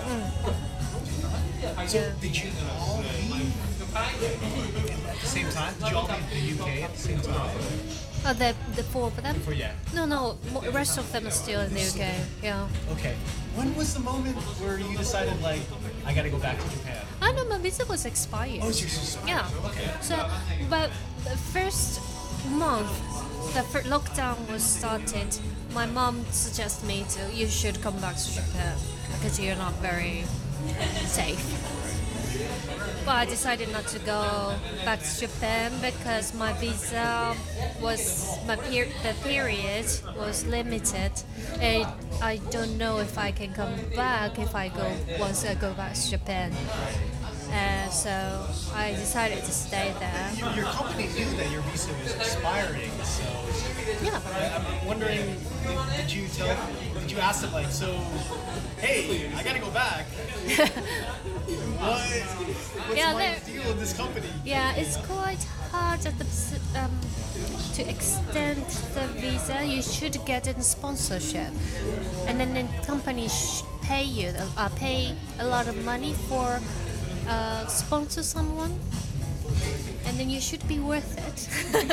So did you all leave at the same time? Did you all leave the U K at the same time? Oh, the the four of them? Or yeah. No, no. The rest of them are still in the U K. Yeah. Okay. When was the moment where you decided, like, I gotta go back to Japan? I know my visa was expired. Oh, it's just Yeah. Okay. So, but the first month, the first lockdown was started. My mom suggested me to you should come back to Japan because you're not very safe. But I decided not to go back to Japan because my visa was my per- the period was limited, and I don't know if I can come back if I go once I go back to Japan. Uh, so I decided to stay there. Your, your company knew that your visa was expiring, so Yeah. I- I'm wondering, did, did you tell, did you ask them like, so, hey, I gotta go back. What? What's Yeah, my they're- deal with this company? Yeah, it's quite hard at the, um, to extend the visa. You should get a sponsorship, and then the company sh- pay you, uh, pay a lot of money for uh, sponsor someone, and then you should be worth it.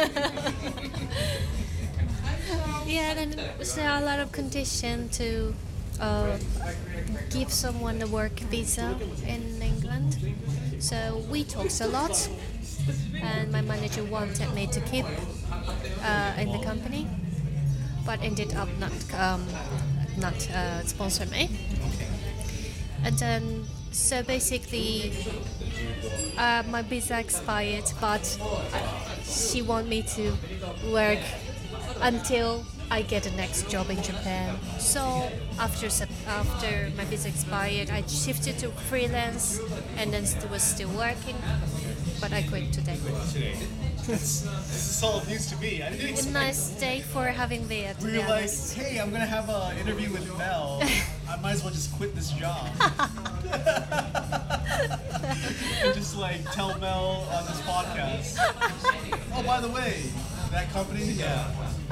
Yeah, and there are a lot of conditions to uh, give someone a work visa in England. So we talked a lot, and my manager wanted me to keep uh, in the company, but ended up not um, not uh, sponsor me. And then so basically, uh, my visa expired, but she want me to work until I get the next job in Japan. So after Sep- after my visa expired, I shifted to freelance, and then st- was still working, but I quit today. Today. This, this is all news to me. I didn't A expect. nice day for having beer, to We be were like, honest. hey, I'm gonna have an interview with Mel. I might as well just quit this job. And just like tell Mel on this podcast. Oh, by the way, that company, yeah.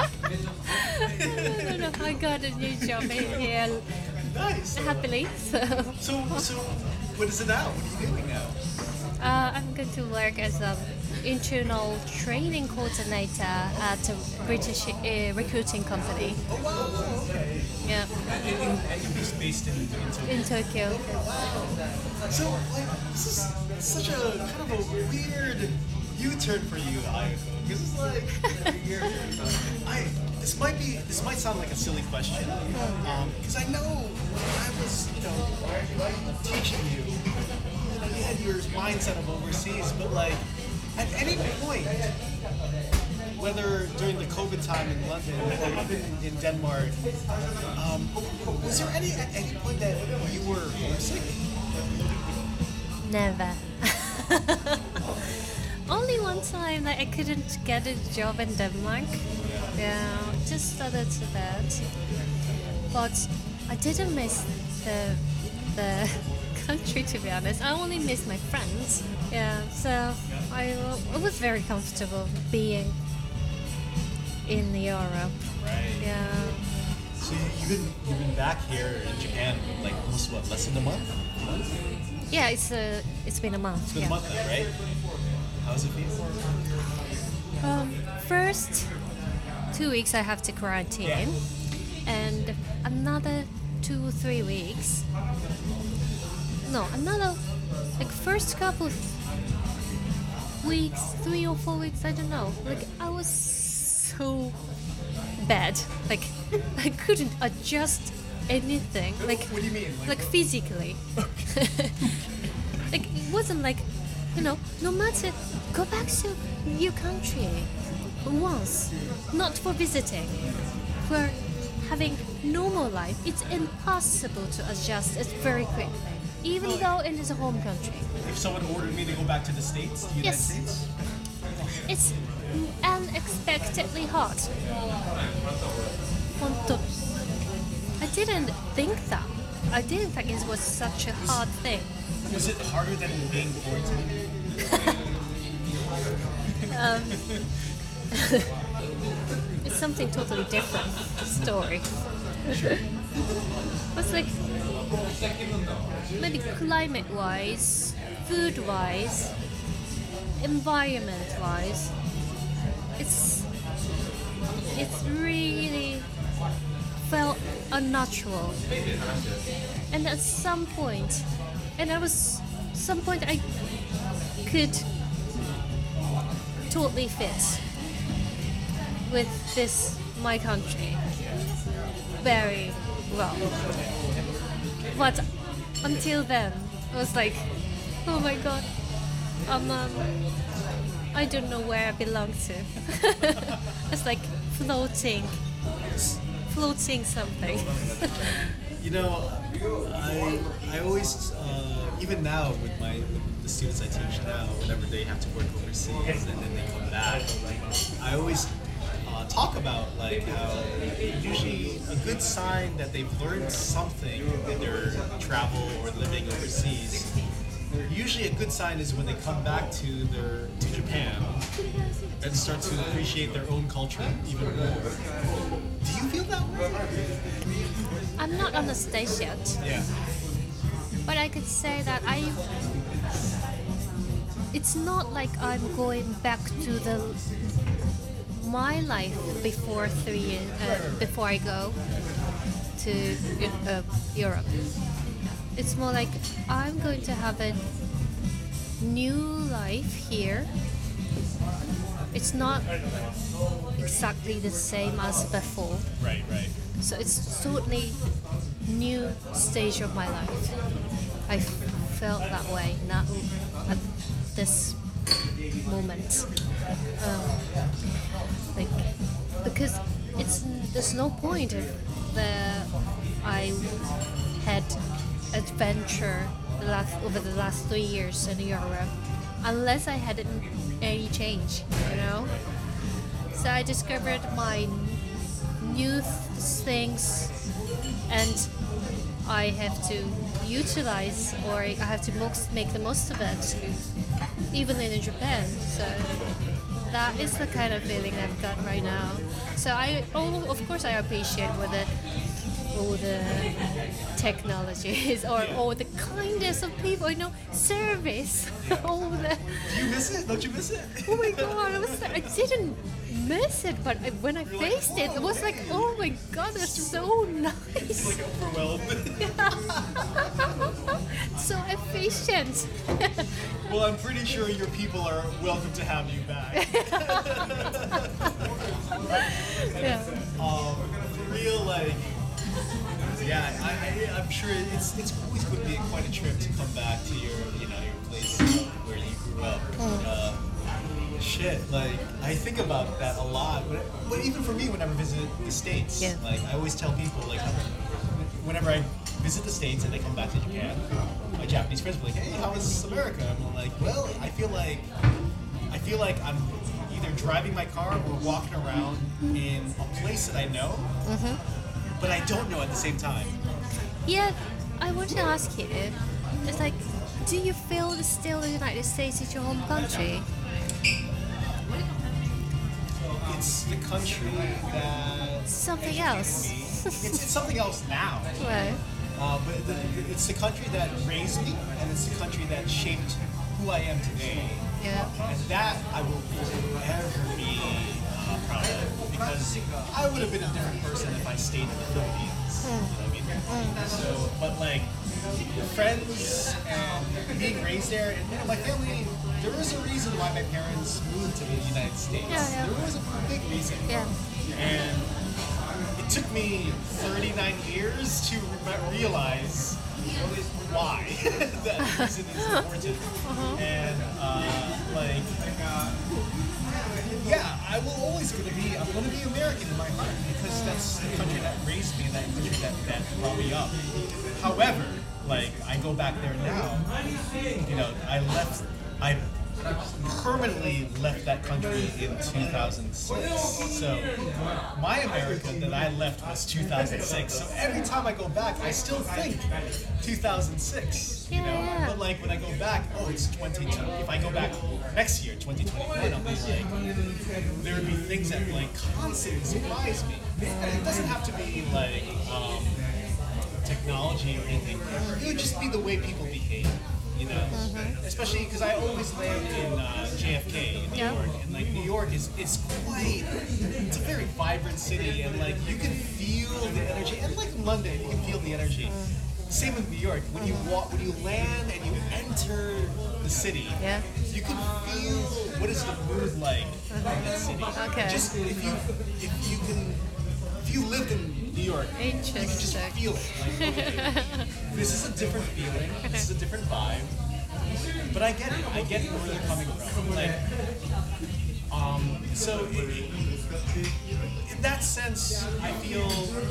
no, no, I got a new job in here Nice. happily. So So, so, what is it now? What are you doing now? uh, I'm going to work as an internal training coordinator at a British uh, recruiting company. Oh wow. Okay. Yeah, And you're based in, in Tokyo. in Tokyo. So, like, this is such a kind of a weird U-turn for you, I because it's like, I this might be this might sound like a silly question, because I know when I was, you know, teaching you, you know, you had your mindset of overseas, but like, at any point, whether during the COVID time in London or even in Denmark, um, was there any at any point that you were homesick? Never. Only one time that I couldn't get a job in Denmark. Yeah, just started to that. But I didn't miss the the country, to be honest. I only miss my friends. Yeah, so I, I was very comfortable being in Europe. Right. Yeah. So you- you've been you've been back here in Japan like almost what, less than a month? A month? Yeah, it's a, it's been a month. It's been yeah. a month now, right? How's it feel? Um, first two weeks I have to quarantine, Yeah. and another two or three weeks. No, another like first couple of weeks, three or four weeks. I don't know. Like I was so bad. Like I couldn't adjust anything. Like What do you mean? Like, like physically. Like it wasn't like, you know, no matter go back to your country once, not for visiting, for having normal life, it's impossible to adjust it very quickly, even though it is a home country. if someone ordered me to go back to the States, the United Yes. States, It's unexpectedly hot. Honto. I didn't think that. I didn't think it was such a hard thing. was it harder than being quarantined? It's something totally different story. It's like maybe climate-wise, food-wise, environment-wise, it's it's really felt unnatural. And at some point, and I was some point I could totally fit with this my country very well. But until then, I was like, oh my god, I'm um, I don't know where I belong to. It's like floating, floating something. You know, I I always uh, even now with my with the students I teach now, whenever they have to work overseas and then they come back, I always uh, talk about like how usually a good sign that they've learned something in their travel or living overseas. Usually, a good sign is when they come back to their to Japan and start to appreciate their own culture even more. Do you feel that way? I'm not on the stage yet, Yeah. but I could say that I. It's not like I'm going back to the my life before three years uh, before I go to uh, Europe. It's more like I'm going to have a new life here. It's not exactly the same as before. Right. Right. So it's totally new stage of my life. I f- felt that way now at this moment. Um, like because it's there's no point if the I had adventure the last over the last three years in Europe unless I had an- any change, you know. So I discovered my new th- things, and I have to utilize or I have to most make the most of it, even in Japan. So that is the kind of feeling I've got right now. So I, oh, of course, I appreciate what the all the technologies or all the kindness of people, you know, service, all the. Do you miss it? Don't you miss it? Oh my god, I was I didn't miss it, but I, when I faced it, it was like, oh my god, that's so nice. Like overwhelmed. So efficient. Well, I'm pretty sure your people are welcome to have you back. Yeah. Um, for real, like, yeah, I, I, I'm sure it's it's always going to be quite a trip to come back to your, you know, your place uh, where you grew up. Uh, Shit, like I think about that a lot. But, but even for me, whenever I visit the States, Yeah. like I always tell people, like whenever I visit the States and they come back to Japan, my Japanese friends will be like, "Hey, how is America?" And I'm like, "Well, I feel like I feel like I'm either driving my car or walking around in a place that I know, but I don't know at the same time." Yeah, I want to ask you, it's like, do you feel that still the United States is your home country? It's the country that Something educated else. me. It's, it's something else now. Well, Uh, but the, it's the country that raised me, and it's the country that shaped who I am today. yeah. And that I will forever be uh, proud of, because I would have been a different person if I stayed in the Philippines. You know what I mean? So, but like, friends and being raised there, and you know, my family, there was a reason why my parents moved to the United States. Yeah, yeah. There was a big reason. Yeah. And it took me thirty-nine years to re- realize why that reason is important. And uh, like, yeah, I will always gonna be. I'm gonna be American in my heart, because that's the country that raised me, and that country that, that brought me up. However, like I go back there now. You know, I left. I permanently left that country in two thousand six. So my America that I left was two thousand six. So every time I go back, I still think two thousand six. You know, Yeah, yeah. but like when I go back, oh, it's twenty twenty. If I go back next year, twenty twenty-one, I'll be like, there would be things that like constantly surprise me. It doesn't have to be like um, technology or anything. It would just be the way people behave. You know, especially because I always land in uh, J F K in New Yeah. York, and like New York is it's quite, it's a very vibrant city, and like you can feel the energy, and like in London, you can feel the energy. Same with New York. When you walk, when you land and you enter the city, Yeah. you can feel what is the mood like in that city. Okay. Just if you if you can if you lived in New York, you can just Interesting. feel it. Like, okay, this is a different feeling. This is a different vibe. But I get it. I get where they're coming from. Like, um, so it, it, in that sense, I feel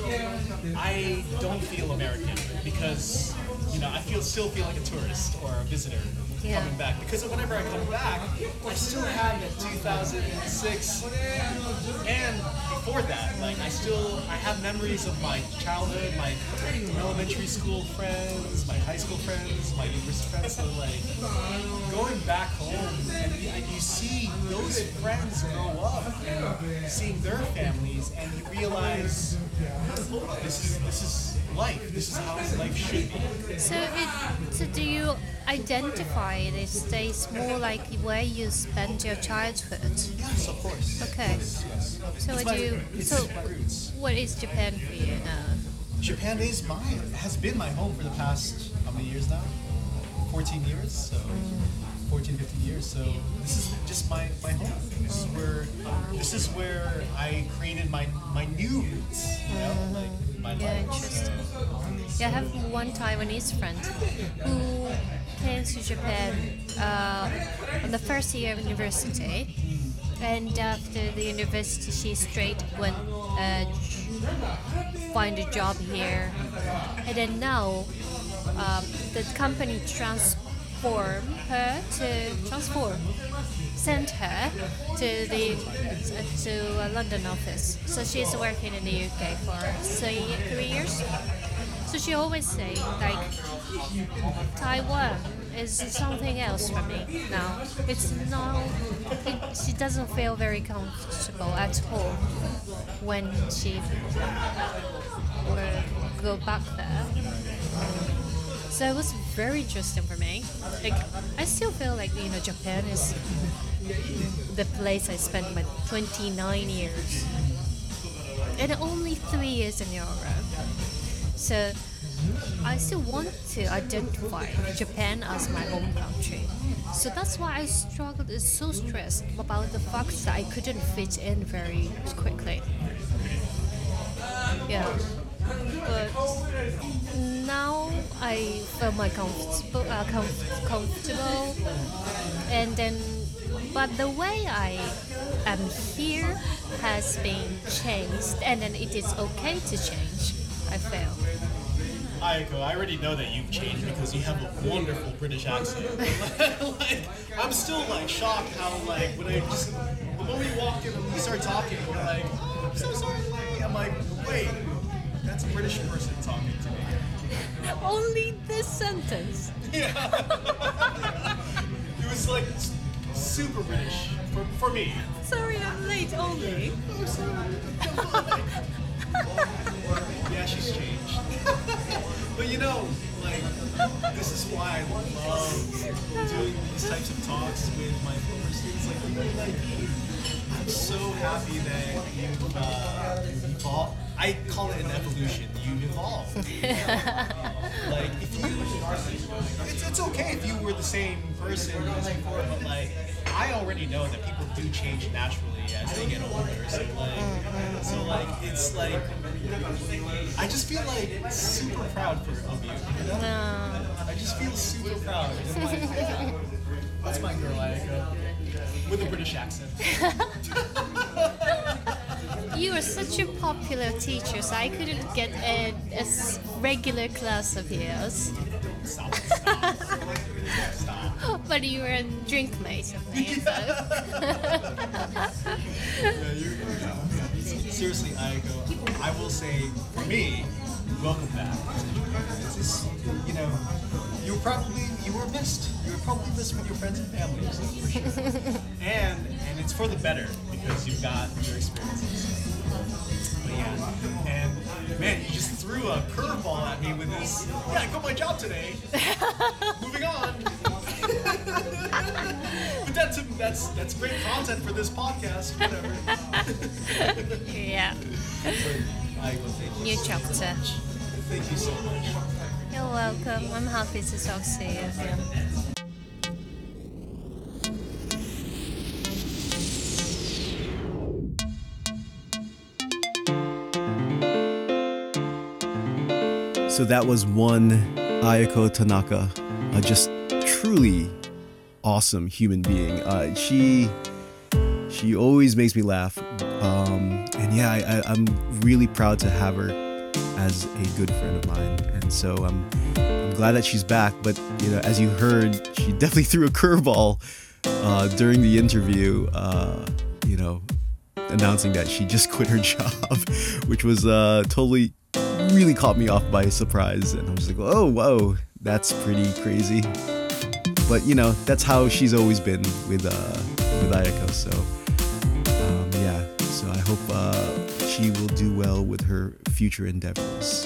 I don't feel American, because you know I feel still feel like a tourist or a visitor Yeah. coming back. Because whenever I come back, I still have that two thousand six, and before that, like I still I have memories of my childhood, my elementary school friends, my high school friends, my university friends. So like going back home, and you, and you see those friends grow up and seeing their families, and you realize this is this is life. This is how life should be. So, it, so do you identify these states more like where you spend your childhood? Yes, of course. Okay. Yes, yes. So, It's what my- do you? it's So, my roots. what is Japan for you now? Japan is mine. Has been my home for the past how many years now? fourteen years. So fourteen, fifteen years. So this is just my, my home. This is where this is where I created my my new roots. You know, like my Yeah, life. interesting. Yeah, I have one Taiwanese friend who came to Japan uh, on the first year of university, and after the university, she straight went uh, find a job here, and then now um, the company transform her to transform sent her to the uh, to a London office. So she's working in the U K for three, three years. So she always say like Taiwan is something else for me now. It's not. It, she doesn't feel very comfortable at all when she will go back there. So it was very interesting for me. Like I still feel like you know Japan is the place I spent my twenty-nine years, and only three years in Europe. So I still want to identify Japan as my home country. So that's why I struggled, is so stressed about the fact that I couldn't fit in very quickly. Yeah. But now I feel my comfortable, uh, comf- comfortable, and then but the way I am here has been changed, and then it is okay to change, I feel. Ayako, I already know that you've changed because you have a wonderful British accent. Like, I'm still like shocked how like when I just the moment you walk in and you start talking, you're like, oh, I'm so sorry. I'm like, wait, that's a British person talking to me. Only this sentence. Yeah. It was like s- super British for, for me. Sorry, I'm late only. Oh, sorry. Yeah, she's changed. But you know, like, this is why I love doing these types of talks with my former students. Like, you know, like, I'm so happy that you've uh, evolved. I call it an evolution. You've evolved. Like, if you, it's, it's okay if you were the same person as before, but like, I already know that people do change naturally as they get older. So like, so like, it's like, I just feel like super proud for of you. You know? No. I just feel super proud. I'm like, yeah, that's my girl, Ayako, with a British accent. You are such a popular teacher, so I couldn't get a, a s- regular class of yours. Stop, stop, stop. But you were a drink mate of me, so. Yeah, you're, seriously, Ayako, I will say, for me, welcome back. It's just, you know, you were probably, you were missed. You were probably missed with your friends and family, for sure. And, and it's for the better, because you've got your experiences. But yeah, and man, you just threw a curveball at me with this, yeah, I quit my job today. Moving on. But that's, that's, that's great content for this podcast, whatever. Yeah. But, Ayako, thank you New so chapter. much. Thank you so much. You're welcome. I'm happy to talk to you again. So that was one Ayako Tanaka, a just truly awesome human being. Uh, she she always makes me laugh, um, and yeah, I, I, I'm really proud to have her as a good friend of mine. And so I'm I'm glad that she's back. But you know, as you heard, she definitely threw a curveball uh, during the interview. Uh, you know, announcing that she just quit her job, which was uh, totally. really caught me off by surprise, and I was like, oh whoa, that's pretty crazy. But you know, that's how she's always been with uh with Ayako. So um, yeah, so I hope uh, she will do well with her future endeavors.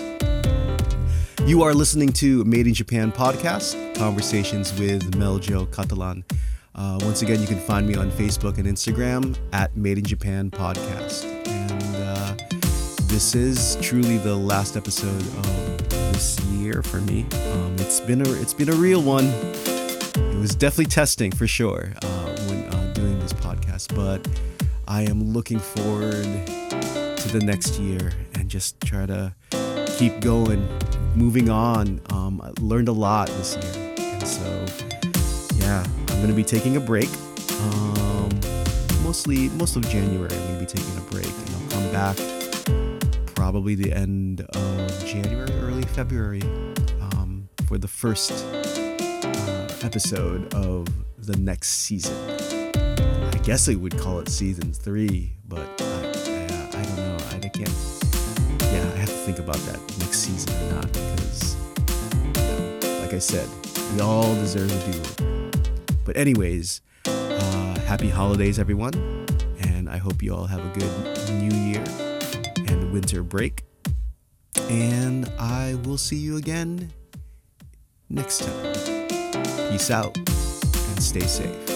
You are listening to Made in Japan podcast, conversations with Meljo Catalan. Uh, once again, you can find me on Facebook and Instagram at Made in Japan podcast. And uh, this is truly the last episode of this year for me. Um, it's been a it's been a real one. It was definitely testing for sure uh, when uh, doing this podcast, but I am looking forward to the next year and just try to keep going, moving on. Um, I learned a lot this year, and so yeah, I'm gonna be taking a break. Um, mostly most of January, I'm gonna be taking a break, and I'll come back probably the end of January, early February, um, for the first uh, episode of the next season. I guess I would call it season three, but I, I, I don't know. I, I can't. Yeah, I have to think about that next season or not, because, you know, like I said, we all deserve a do-over. But anyways, uh, happy holidays, everyone, and I hope you all have a good New Year and winter break. And I will see you again next time. Peace out and stay safe.